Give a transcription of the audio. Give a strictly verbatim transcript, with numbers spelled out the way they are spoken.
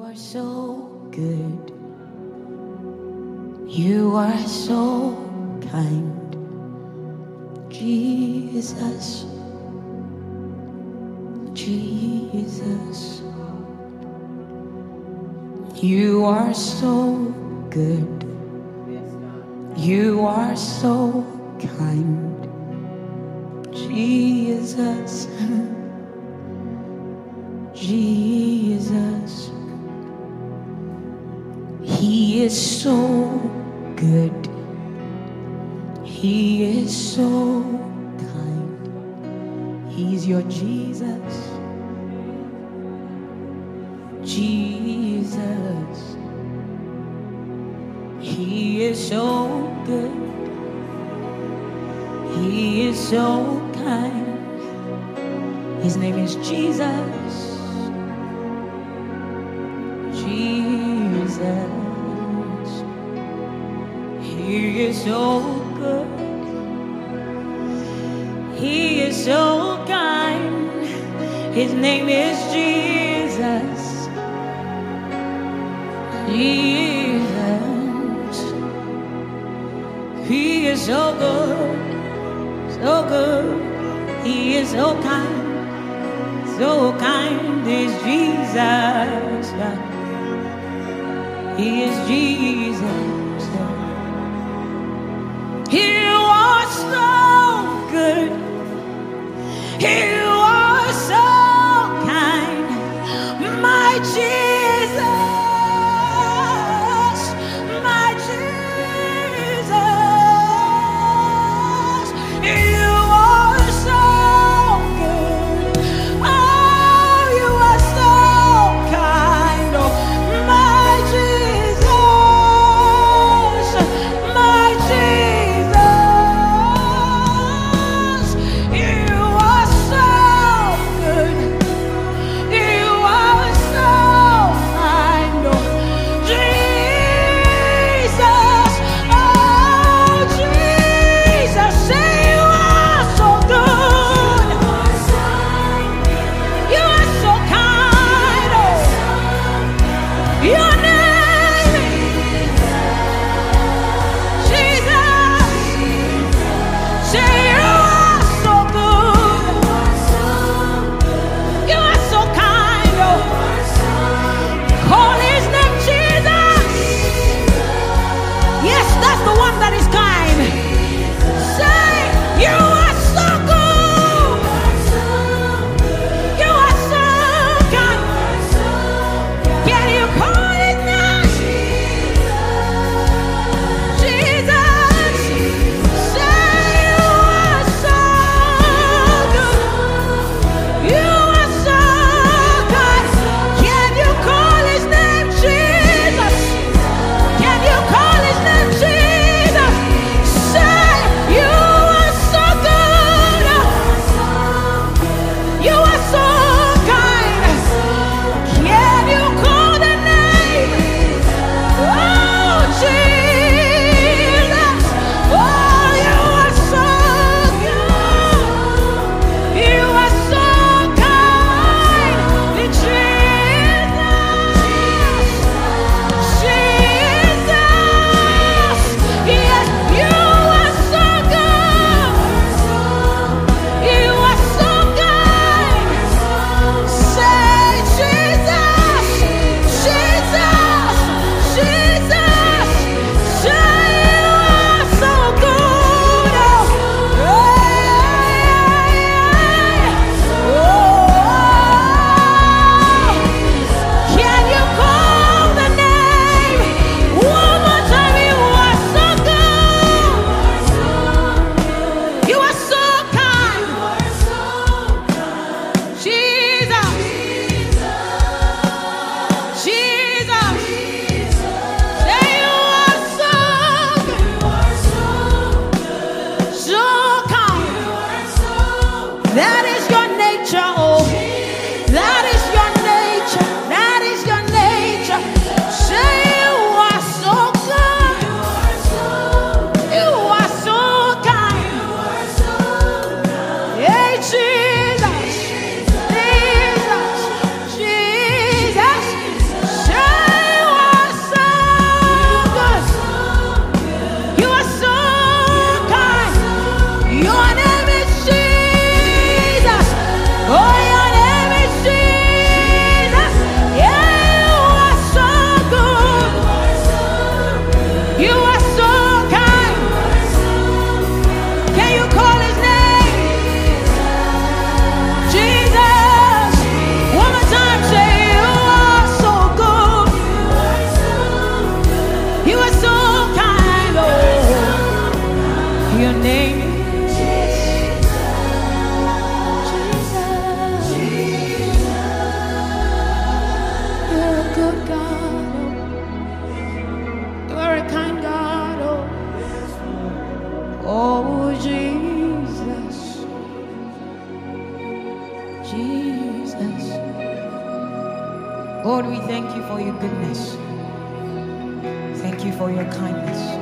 are so good. You are so kind, Jesus, Jesus. You are so good. You are so kind, Jesus, Jesus. He is so good. He is so kind. He's your Jesus, Jesus. He is so good. He is so kind. His name is Jesus, Jesus. He is so good. He is so kind. His name is Jesus, Jesus. He is so good, so good. He is so kind, so kind is Jesus. He is Jesus. You are so good. You are so kind, my Jesus, my Jesus. You are so good. Oh, you are so kind, oh, my Jesus, my Jesus. You are so good. You are so kind. good God. You are a kind God. Oh, oh Jesus. Jesus. Lord, we thank you for your goodness. Thank you for your kindness.